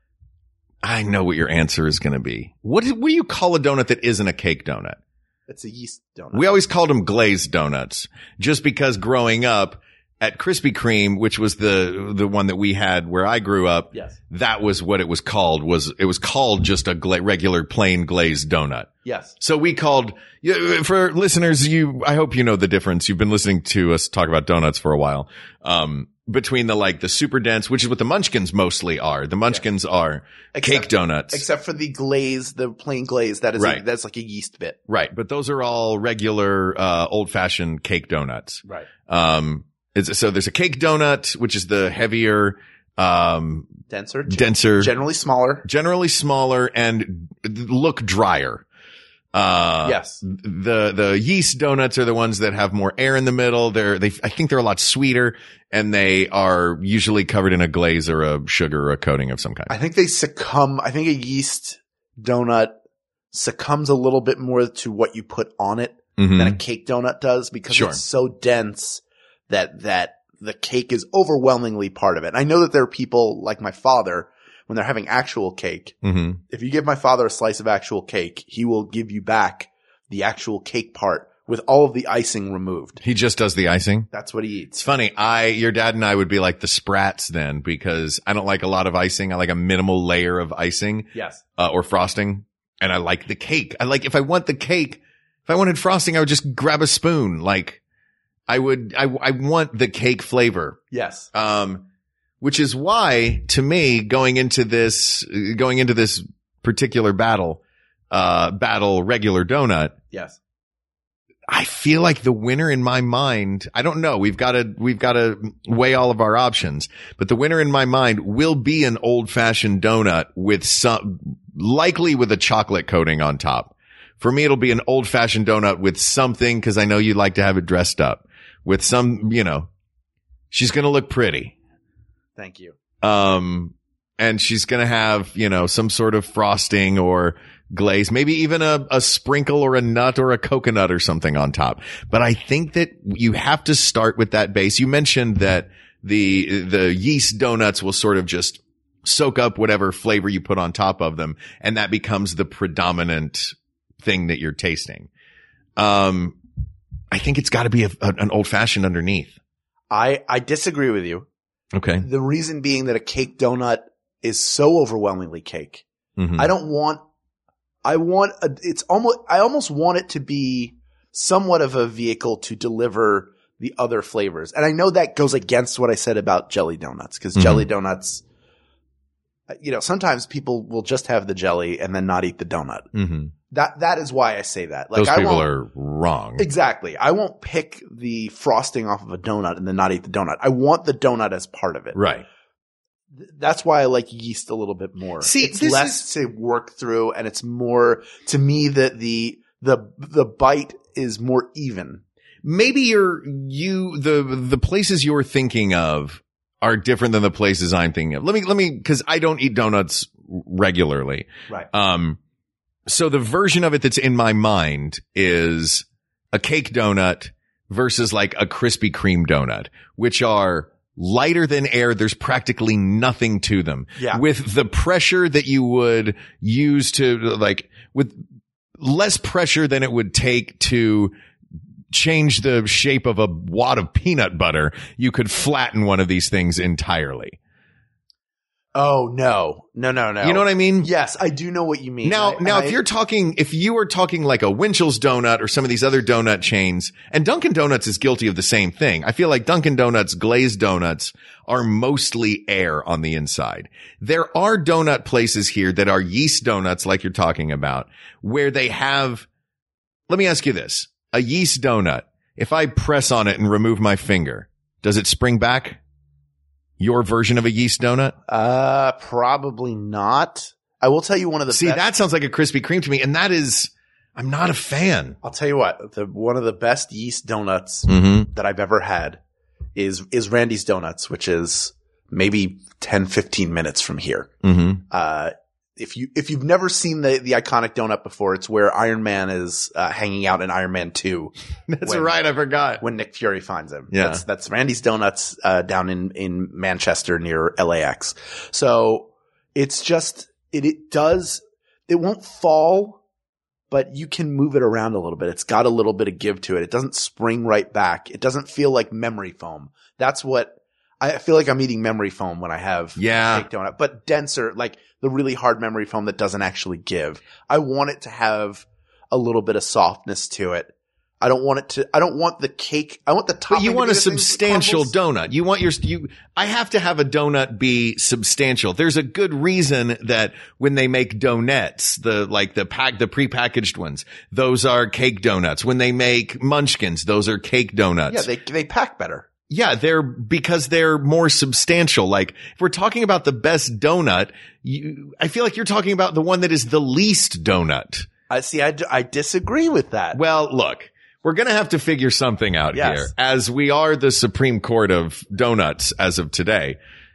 I know what your answer is going to be. What do, what do you call a donut that isn't a cake donut? It's a yeast donut. We always called them glazed donuts just because growing up at Krispy Kreme, which was the the one that we had where I grew up, Yes. that was what it was called. Was it was called just a gla- regular plain glazed donut. Yes. So we called, yeah, for listeners, you, I hope you know the difference. You've been listening to us talk about donuts for a while. Um, between the, like, the super dense, which is what the Munchkins mostly are. The Munchkins yes. are except, cake donuts. Except for the glaze, the plain glaze. That is, right. a, that's like a yeast bit. Right. But those are all regular, uh, old fashioned cake donuts. Right. Um, it's, so there's a cake donut, which is the heavier, um, denser, denser, generally smaller, generally smaller and look drier. Uh, yes. The, the yeast donuts are the ones that have more air in the middle. They're, they, I think they're a lot sweeter and they are usually covered in a glaze or a sugar or a coating of some kind. I think they succumb. I think a yeast donut succumbs a little bit more to what you put on it mm-hmm. than a cake donut does because sure. it's so dense that, that the cake is overwhelmingly part of it. And I know that there are people like my father when they're having actual cake, mm-hmm. if you give my father a slice of actual cake, he will give you back the actual cake part with all of the icing removed. He just does the icing? That's what he eats. It's funny. I, your dad and I would be like the Sprats then because I don't like a lot of icing. I like a minimal layer of icing. Yes. Uh, or frosting. And I like the cake. I like, if I want the cake, if I wanted frosting, I would just grab a spoon. Like I would, I, I want the cake flavor. Yes. Um, Which is why, to me, going into this, going into this particular battle, uh, battle regular donut. Yes. I feel like the winner in my mind, I don't know. We've got to, we've got to weigh all of our options, but the winner in my mind will be an old fashioned donut with some, likely with a chocolate coating on top. For me, it'll be an old fashioned donut with something, cause I know you'd like to have it dressed up with some, you know, she's going to look pretty. Thank you. Um, and she's going to have, you know, some sort of frosting or glaze, maybe even a, a sprinkle or a nut or a coconut or something on top. But I think that you have to start with that base. You mentioned that the, the yeast donuts will sort of just soak up whatever flavor you put on top of them. And that becomes the predominant thing that you're tasting. Um, I think it's got to be a, a, an old fashioned underneath. I, I disagree with you. Okay. The reason being that a cake donut is so overwhelmingly cake. Mm-hmm. I don't want, I want, a, it's almost, I almost want it to be somewhat of a vehicle to deliver the other flavors. And I know that goes against what I said about jelly donuts because mm-hmm. jelly donuts, you know, sometimes people will just have the jelly and then not eat the donut. Mm-hmm. That that is why I say that. Like, Those I people won't- are wrong. Exactly. I won't pick the frosting off of a donut and then not eat the donut. I want the donut as part of it. Right. Th- That's why I like yeast a little bit more. See, it's this less to work through, and it's more, to me, that the the the bite is more even. Maybe you're, you, the, the places you're thinking of are different than the places I'm thinking of. Let me, let me, cause I don't eat donuts regularly. Right. Um, so the version of it that's in my mind is a cake donut versus like a Krispy Kreme donut, which are lighter than air. There's practically nothing to them. Yeah. With the pressure that you would use to, like, with less pressure than it would take to change the shape of a wad of peanut butter, you could flatten one of these things entirely. Oh, no. No, no, no. You know what I mean? Yes, I do know what you mean. Now, I- now, I- if you're talking, if you are talking like a Winchell's donut or some of these other donut chains, and Dunkin' Donuts is guilty of the same thing. I feel like Dunkin' Donuts glazed donuts are mostly air on the inside. There are donut places here that are yeast donuts, like you're talking about, where they have, let me ask you this, a yeast donut, if I press on it and remove my finger, does it spring back? Your version of a yeast donut? Uh, probably not. I will tell you one of the See, best. that sounds like a Krispy Kreme to me, and that is, I'm not a fan. I'll tell you what, the, one of the best yeast donuts Mm-hmm. that I've ever had is, is Randy's Donuts, which is maybe ten, fifteen minutes from here. Mm-hmm. Uh, if you, if you've never seen the, the iconic donut before, it's where Iron Man is, uh, hanging out in Iron Man two. That's when- right. I forgot. When Nick Fury finds him. Yeah. That's, that's Randy's Donuts, uh, down in, in Manchester near L A X. So it's just, it, it does, it won't fall, but you can move it around a little bit. It's got a little bit of give to it. It doesn't spring right back. It doesn't feel like memory foam. That's what, I feel like I'm eating memory foam when I have Yeah. cake donut, but denser, like the really hard memory foam that doesn't actually give. I want it to have a little bit of softness to it. I don't want it to, I don't want the cake, I want the topping. But you to want be a the thing that substantial crumbles. donut. You want your, you, I have to have a donut be substantial. There's a good reason that when they make donuts, the, like the pack, the prepackaged ones, those are cake donuts. When they make munchkins, those are cake donuts. Yeah, they, they pack better. Yeah, they're, because they're more substantial. Like, if we're talking about the best donut, you, I feel like you're talking about the one that is the least donut. I see, I, d- I disagree with that. Well, look, we're going to have to figure something out Yes. here, as we are the Supreme Court of donuts as of today.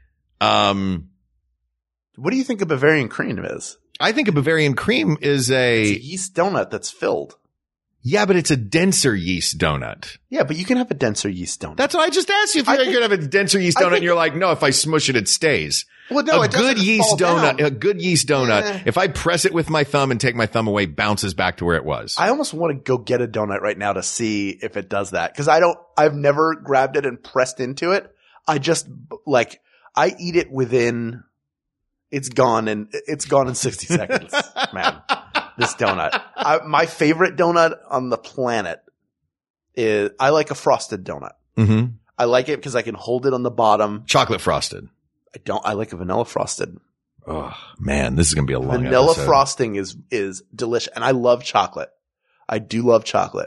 Um, What do you think a Bavarian cream is? I think a Bavarian cream is a, It's a yeast donut that's filled. yeah, but it's a denser yeast donut. Yeah, but you can have a denser yeast donut. That's what I just asked you. If I you're think- going to have a denser yeast I donut, think- and you're like, no, if I smush it, it stays. well, no, a it doesn't good yeast fall donut, down. a good yeast donut, Eh. if I press it with my thumb and take my thumb away, bounces back to where it was. I almost want to go get a donut right now to see if it does that. Cause I don't, I've never grabbed it and pressed into it. I just like, I eat it within, it's gone and it's gone in sixty seconds, man. This donut. I, my favorite donut on the planet is, I like a frosted donut. Mm-hmm. I like it because I can hold it on the bottom. Chocolate frosted. I don't, I like a vanilla frosted. Oh man, this is going to be a long Vanilla episode. frosting is, is delicious. And I love chocolate. I do love chocolate,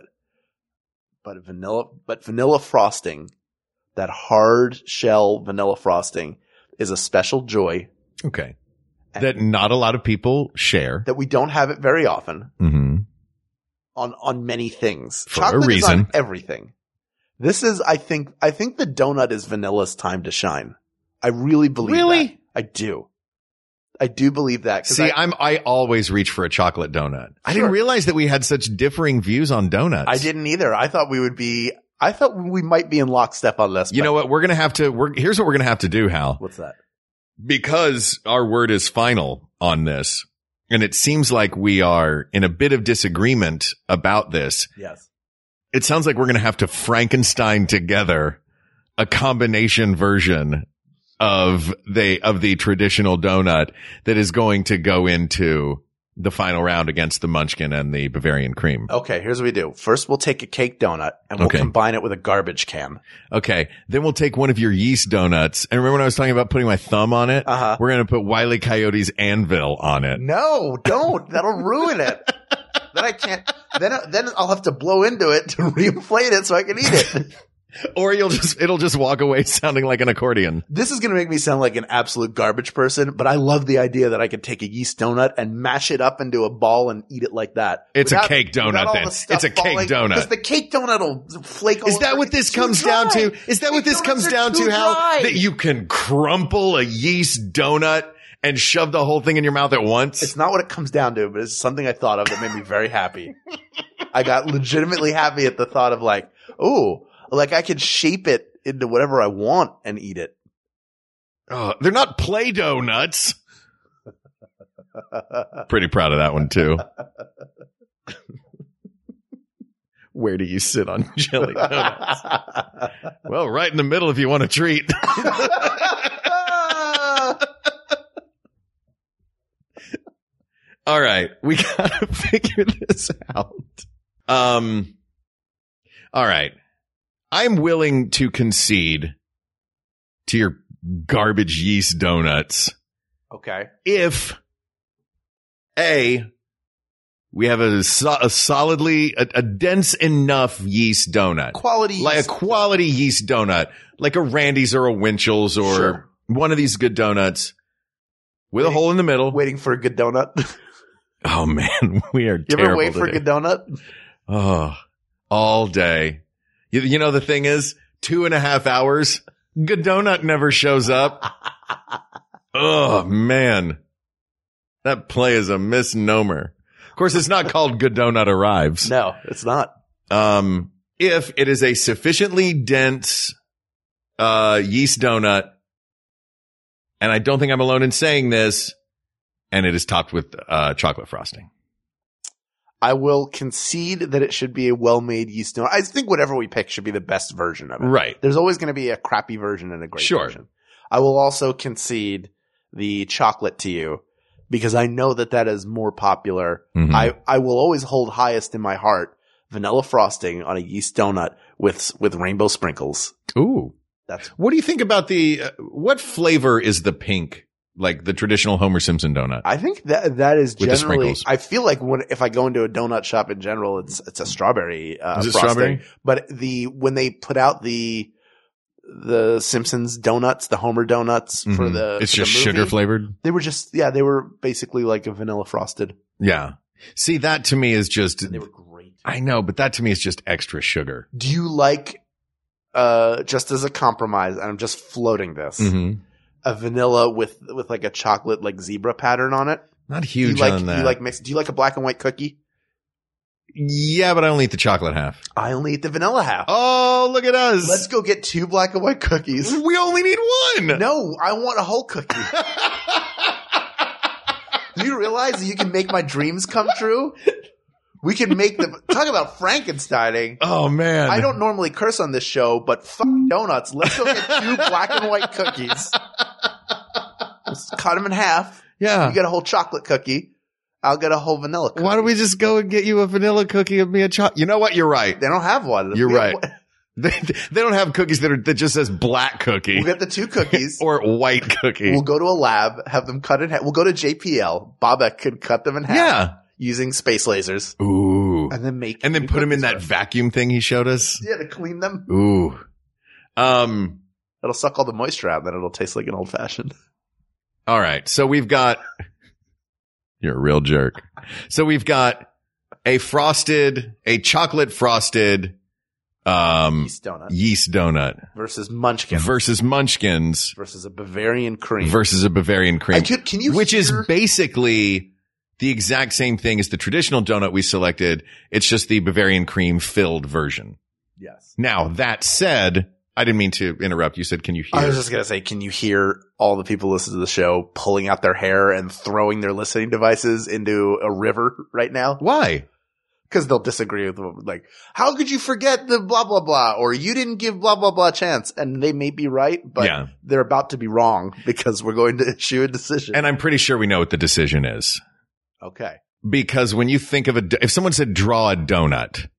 but vanilla, but vanilla frosting, that hard shell vanilla frosting is a special joy Okay. That not a lot of people share. that we don't have it very often Mm-hmm. on, on many things. For a Chocolate is reason. on everything. This is, I think, I think the donut is vanilla's time to shine. I really believe Really? that. I do. I do believe that. 'cause See, I, I'm, I always reach for a chocolate donut. I Sure. didn't realize that we had such differing views on donuts. I didn't either. I thought we would be, I thought we might be in lockstep on this. You but- know what? We're going to have to, we're, here's what we're going to have to do, Hal. What's that? Because our word is final on this, and it seems like we are in a bit of disagreement about this. Yes. It sounds like we're going to have to Frankenstein together a combination version of the, of the traditional donut that is going to go into the final round against the Munchkin and the Bavarian cream. Okay, here's what we do. First, we'll take a cake donut and we'll Okay. combine it with a garbage can. Okay. Then we'll take one of your yeast donuts. And remember when I was talking about putting my thumb on it? Uh-huh. We're going to put Wile E. Coyote's anvil on it. No, don't. That'll ruin it. then I can't. Then then I'll have to blow into it to reinflate it so I can eat it. Or you'll just it'll just walk away sounding like an accordion. This is going to make me sound like an absolute garbage person, but I love the idea that I could take a yeast donut and mash it up into a ball and eat it like that. It's Without- a cake donut without all then. the stuff It's a cake falling, donut. Because the cake donut will flake all Is that over. what this It's too comes down dry. to? Is that what Cake this comes donuts are down too to? How dry. that you can crumple a yeast donut and shove the whole thing in your mouth at once? It's not what it comes down to, but it's something I thought of that made me very happy. I got legitimately happy at the thought of like, ooh, like I could shape it into whatever I want and eat it. Oh, they're not Play-Doh nuts. Pretty proud of that one too. Where do you sit on jelly donuts? Well, right in the middle if you want a treat. All right, we gotta figure this out. Um, all right. I'm willing to concede to your garbage yeast donuts Okay. if A, we have a, so- a solidly, a, a dense enough yeast donut. Quality Like yeast. a quality yeast donut, like a Randy's or a Winchell's or Sure. one of these good donuts with a hole in the middle. Waiting for a good donut. Oh man, we are You terrible ever wait for a today. good donut? Oh, all day. You, you know, the thing is, two and a half hours, good donut never shows up. Oh, man. That play is a misnomer. Of course, it's not called Good Donut Arrives. No, it's not. Um, if it is a sufficiently dense, uh, yeast donut, and I don't think I'm alone in saying this, and it is topped with, uh, chocolate frosting. I will concede that it should be a well-made yeast donut. I think whatever we pick should be the best version of it. Right. There's always going to be a crappy version and a great Sure. version. I will also concede the chocolate to you because I know that that is more popular. Mhm. I, I will always hold highest in my heart vanilla frosting on a yeast donut with with rainbow sprinkles. Ooh. That's What do you think about the, uh, what flavor is the pink? Like the traditional Homer Simpson donut? I think that that is With the generally. sprinkles. I feel like when if I go into a donut shop in general, it's it's a strawberry uh, Is it frosting. strawberry? But the when they put out the the Simpsons donuts, the Homer donuts for Mhm. the It's for the just movie, sugar flavored? They were just yeah, they were basically like a vanilla frosted. Yeah. See, that to me is just, They were great. I know, but that to me is just extra sugar. Do you like uh just as a compromise? And I'm just floating this Mm-hmm. a vanilla with with like a chocolate like zebra pattern on it. Not Do you huge like on that. you like mix? Do you like a black and white cookie? Yeah, but I only eat the chocolate half. I only eat the vanilla half. Oh, look at us. Let's go get two black and white cookies. We only need one. No, I want a whole cookie. Do you realize that you can make my dreams come true? We can make them talk about Frankensteining. Oh man. I don't normally curse on this show, but fuck donuts. Let's go get two black and white cookies. Let's cut them in half. Yeah. You get a whole chocolate cookie. I'll get a whole vanilla cookie. Why don't we just go and get you a vanilla cookie and me a chocolate? You know what? You're right. They don't have one. You're We have right. one. They, they don't have cookies that are, that just says black cookie We'll get the two cookies. or white cookie. We'll go to a lab, have them cut in half. We'll go to J P L. Bobek could cut them in half. Yeah. Using space lasers. Ooh. And then make And then new put them in cookies that with- vacuum thing he showed us. Yeah, to clean them. Ooh. Um, It'll suck all the moisture out, and then it'll taste like an old fashioned. all right. So we've got, you're a real jerk. So we've got a frosted, a chocolate frosted, um, Yeast donut yeast donut versus Munchkin versus Munchkins versus a Bavarian cream. versus a Bavarian cream. I could, can you which is hear- basically the exact same thing as the traditional donut we selected. It's just the Bavarian cream filled version. Yes. Now, that said, I didn't mean to interrupt. You said, can you hear? I was just gonna say, can you hear all the people listening to the show pulling out their hair and throwing their listening devices into a river right now? Why? Because they'll disagree with them. Like, how could you forget the blah, blah, blah, or you didn't give blah, blah, blah a chance? And they may be right, but Yeah. they're about to be wrong because we're going to issue a decision. And I'm pretty sure we know what the decision is. Okay. Because when you think of a, do- if someone said draw a donut,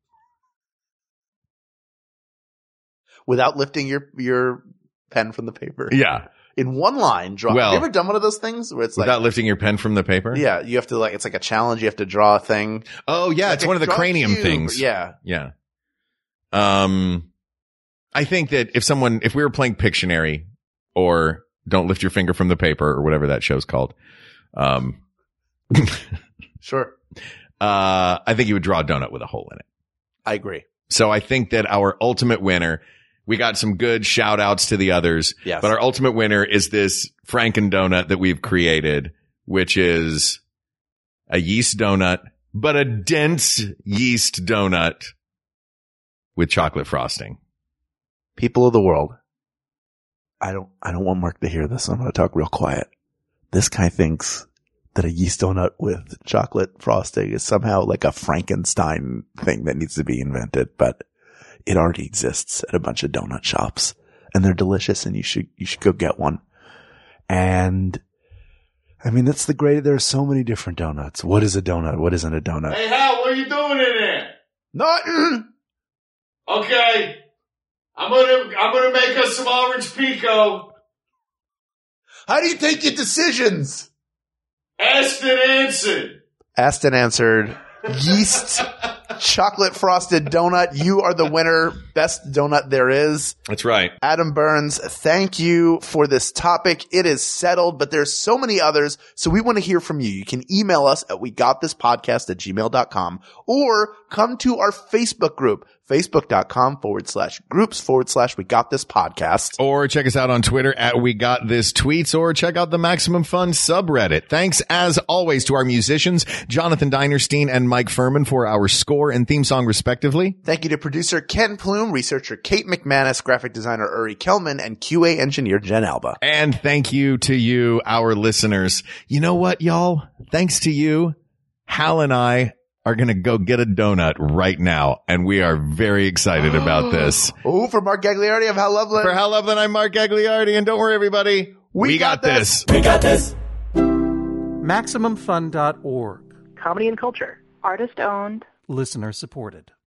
Without lifting your, your pen from the paper. yeah, in one line, draw. Well, have you ever done one of those things where it's like, without lifting your pen from the paper? yeah, you have to like, it's like a challenge. You have to draw a thing. Oh, yeah. Like It's a- one of the draw a cranium cube. things. Yeah. Yeah. Um, I think that if someone, if we were playing Pictionary or Don't Lift Your Finger from the Paper or whatever that show's called, um, Sure. uh, I think you would draw a donut with a hole in it. I agree. So I think that our ultimate winner, we got some good shout outs to the others, Yes. but our ultimate winner is this Franken donut that we've created, which is a yeast donut, but a dense yeast donut with chocolate frosting. People of the world. I don't, I don't want Mark to hear this. I'm going to talk real quiet. This guy thinks that a yeast donut with chocolate frosting is somehow like a Frankenstein thing that needs to be invented, but it already exists at a bunch of donut shops and they're delicious and you should, you should go get one. And I mean, that's the great, there are so many different donuts. What is a donut? What isn't a donut? Hey, Hal, what are you doing in there? Nothing. Okay. I'm gonna, I'm gonna make us some orange pico. How do you take your decisions? Asked and answered. Asked and answered. Yeast chocolate frosted donut. You are the winner. Best donut there is. That's right. Adam Burns, thank you for this topic. It is settled, but there's so many others. So we want to hear from you. You can email us at we got this podcast at gmail dot com or come to our Facebook group, facebook.com forward slash groups forward slash we got this podcast. Or check us out on Twitter at We Got This Tweets, or check out the Maximum Fun subreddit. Thanks as always to our musicians, Jonathan Dinerstein and Mike Furman, for our score and theme song respectively. Thank you to producer Ken Plume, researcher Kate McManus, graphic designer Uri Kelman, and Q A engineer Jen Alba. And thank you to you, our listeners. You know what, y'all? Thanks to you, Hal and I are going to go get a donut right now, and we are very excited about this. Oh, for Mark Gagliardi of Hal Loveland. For Hal Loveland, I'm Mark Gagliardi, and don't worry, everybody. We, We got, got this. this. We got this. Maximum Fun dot org. Comedy and culture. Artist owned. Listener supported.